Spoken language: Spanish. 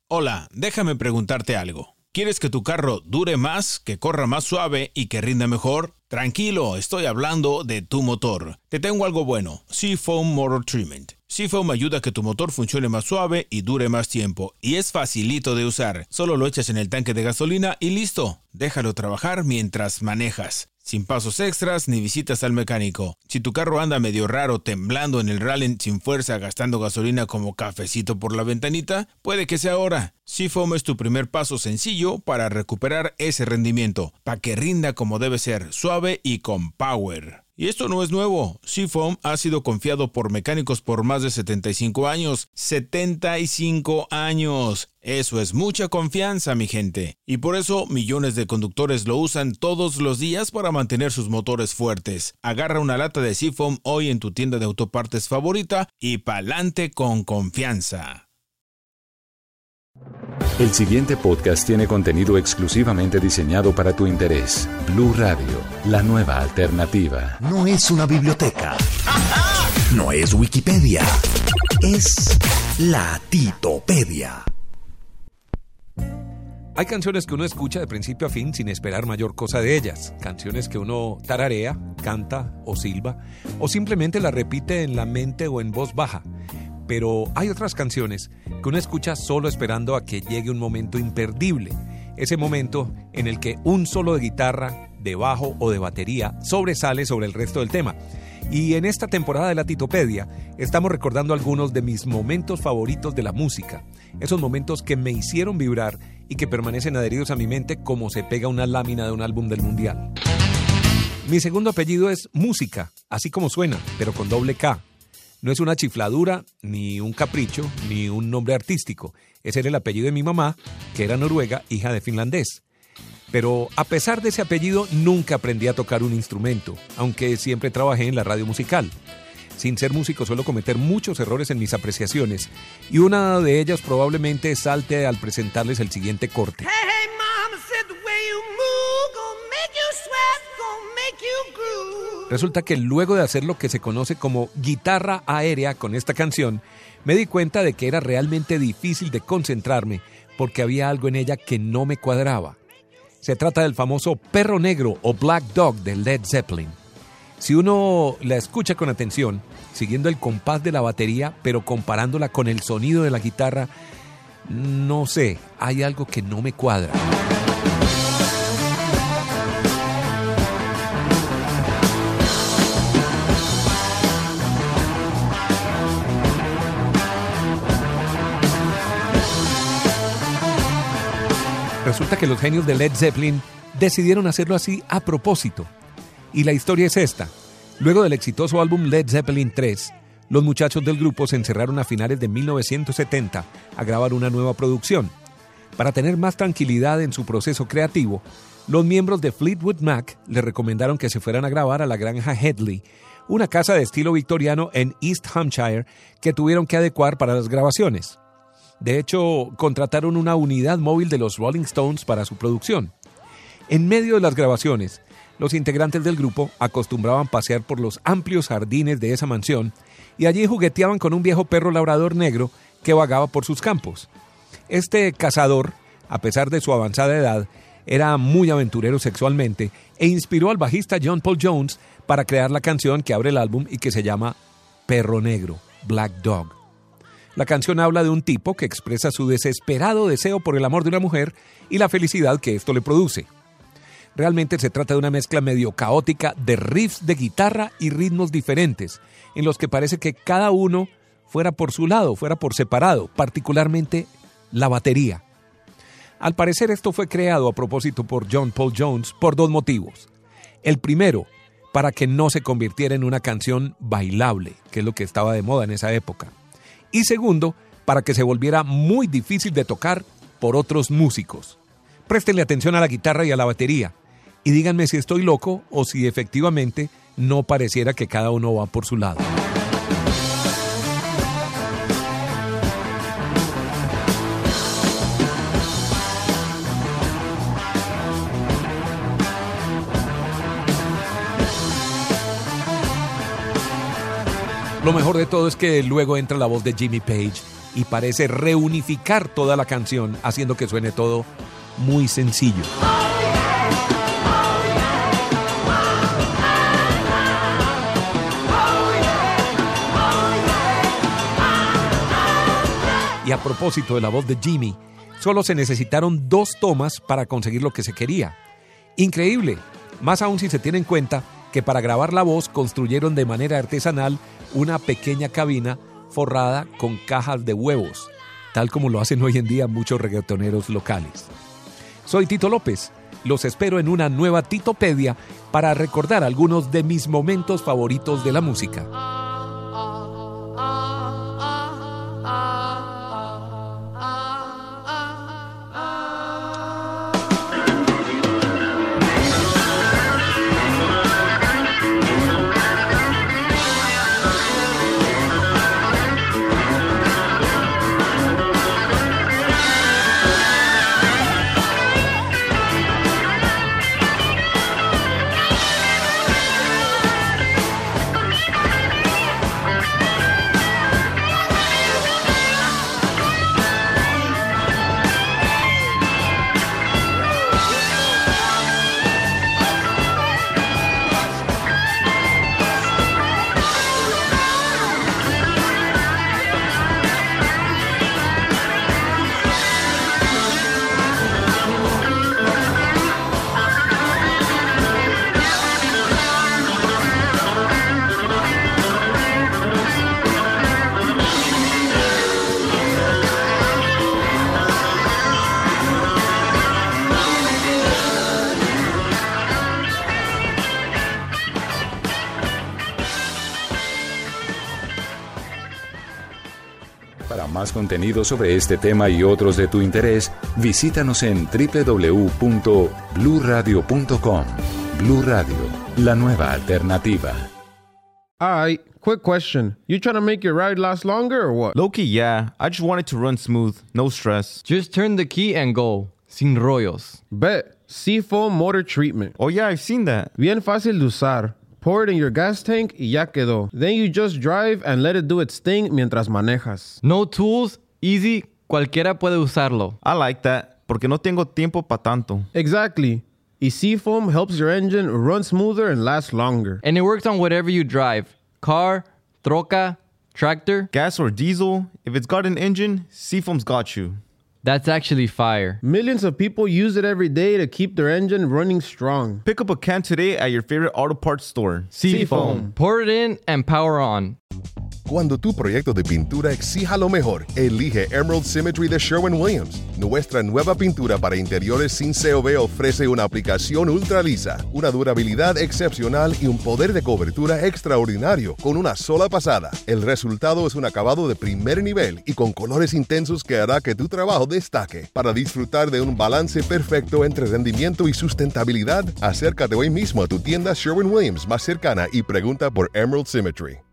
Hola, déjame preguntarte algo. ¿Quieres que tu carro dure más, que corra más suave y que rinda mejor? Tranquilo, estoy hablando de tu motor. Te tengo algo bueno, Seafoam Motor Treatment. Seafoam ayuda a que tu motor funcione más suave y dure más tiempo. Y es facilito de usar. Solo lo echas en el tanque de gasolina y listo. Déjalo trabajar mientras manejas. Sin pasos extras ni visitas al mecánico. Si tu carro anda medio raro, temblando en el rally sin fuerza, gastando gasolina como cafecito por la ventanita, puede que sea ahora. Seafoam es tu primer paso sencillo para recuperar ese rendimiento, para que rinda como debe ser, suave y con power. Y esto no es nuevo. Seafoam ha sido confiado por mecánicos por más de 75 años. ¡75 años! Eso es mucha confianza, mi gente. Y por eso millones de conductores lo usan todos los días para mantener sus motores fuertes. Agarra una lata de Seafoam hoy en tu tienda de autopartes favorita y pa'lante con confianza. El siguiente podcast tiene contenido exclusivamente diseñado para tu interés. Blue Radio, la nueva alternativa. No es una biblioteca. No es Wikipedia. Es la Titopedia. Hay canciones que uno escucha de principio a fin sin esperar mayor cosa de ellas. Canciones que uno tararea, canta o silba, o simplemente la repite en la mente o en voz baja. Pero hay otras canciones que uno escucha solo esperando a que llegue un momento imperdible. Ese momento en el que un solo de guitarra, de bajo o de batería sobresale sobre el resto del tema. Y en esta temporada de la Titopedia estamos recordando algunos de mis momentos favoritos de la música. Esos momentos que me hicieron vibrar y que permanecen adheridos a mi mente como se pega una lámina de un álbum del mundial. Mi segundo apellido es Música, así como suena, pero con doble K. No es una chifladura, ni un capricho, ni un nombre artístico. Ese era el apellido de mi mamá, que era noruega, hija de finlandés. Pero a pesar de ese apellido, nunca aprendí a tocar un instrumento, aunque siempre trabajé en la radio musical. Sin ser músico suelo cometer muchos errores en mis apreciaciones, y una de ellas probablemente salte al presentarles el siguiente corte. Hey, hey, mama said the way you move, gonna make you sweat, gonna make you groove. Resulta que luego de hacer lo que se conoce como guitarra aérea con esta canción, me di cuenta de que era realmente difícil de concentrarme porque había algo en ella que no me cuadraba. Se trata del famoso Perro Negro o Black Dog de Led Zeppelin. Si uno la escucha con atención, siguiendo el compás de la batería, pero comparándola con el sonido de la guitarra, no sé, hay algo que no me cuadra. Resulta que los genios de Led Zeppelin decidieron hacerlo así a propósito. Y la historia es esta. Luego del exitoso álbum Led Zeppelin 3, los muchachos del grupo se encerraron a finales de 1970 a grabar una nueva producción. Para tener más tranquilidad en su proceso creativo, los miembros de Fleetwood Mac le recomendaron que se fueran a grabar a la granja Headley, una casa de estilo victoriano en East Hampshire que tuvieron que adecuar para las grabaciones. De hecho, contrataron una unidad móvil de los Rolling Stones para su producción. En medio de las grabaciones, los integrantes del grupo acostumbraban pasear por los amplios jardines de esa mansión y allí jugueteaban con un viejo perro labrador negro que vagaba por sus campos. Este cazador, a pesar de su avanzada edad, era muy aventurero sexualmente e inspiró al bajista John Paul Jones para crear la canción que abre el álbum y que se llama Perro Negro, Black Dog. La canción habla de un tipo que expresa su desesperado deseo por el amor de una mujer y la felicidad que esto le produce. Realmente se trata de una mezcla medio caótica de riffs de guitarra y ritmos diferentes, en los que parece que cada uno fuera por su lado, fuera por separado, particularmente la batería. Al parecer esto fue creado a propósito por John Paul Jones por dos motivos. El primero, para que no se convirtiera en una canción bailable, que es lo que estaba de moda en esa época. Y segundo, para que se volviera muy difícil de tocar por otros músicos. Préstenle atención a la guitarra y a la batería y díganme si estoy loco o si efectivamente no pareciera que cada uno va por su lado. Lo mejor de todo es que luego entra la voz de Jimmy Page y parece reunificar toda la canción, haciendo que suene todo muy sencillo. Y a propósito de la voz de Jimmy, solo se necesitaron 2 tomas para conseguir lo que se quería. Increíble, más aún si se tiene en cuenta que para grabar la voz construyeron de manera artesanal una pequeña cabina forrada con cajas de huevos, tal como lo hacen hoy en día muchos reggaetoneros locales. Soy Tito López, los espero en una nueva Titopedia para recordar algunos de mis momentos favoritos de la música. Para más contenido sobre este tema y otros de tu interés, visítanos en www.bluradio.com. Blu Radio, la nueva alternativa. Alright, quick question. You trying to make your ride last longer or what? Low-key, yeah. I just want it to run smooth, no stress. Just turn the key and go. Sin rollos. Bet. Seafoam Motor Treatment. Oh yeah, I've seen that. Bien fácil de usar. Pour it in your gas tank y ya quedó. Then you just drive and let it do its thing mientras manejas. No tools, easy, cualquiera puede usarlo. I like that, porque no tengo tiempo pa' tanto. Exactly. Y Seafoam helps your engine run smoother and last longer. And it works on whatever you drive. Car, troca, tractor. Gas or diesel, if it's got an engine, Seafoam's got you. That's actually fire. Millions of people use it every day to keep their engine running strong. Pick up a can today at your favorite auto parts store. Seafoam. Pour it in and power on. Cuando tu proyecto de pintura exija lo mejor, elige Emerald Symmetry de Sherwin-Williams. Nuestra nueva pintura para interiores sin COV ofrece una aplicación ultra lisa, una durabilidad excepcional y un poder de cobertura extraordinario con una sola pasada. El resultado es un acabado de primer nivel y con colores intensos que hará que tu trabajo destaque. Para disfrutar de un balance perfecto entre rendimiento y sustentabilidad, acércate hoy mismo a tu tienda Sherwin-Williams más cercana y pregunta por Emerald Symmetry.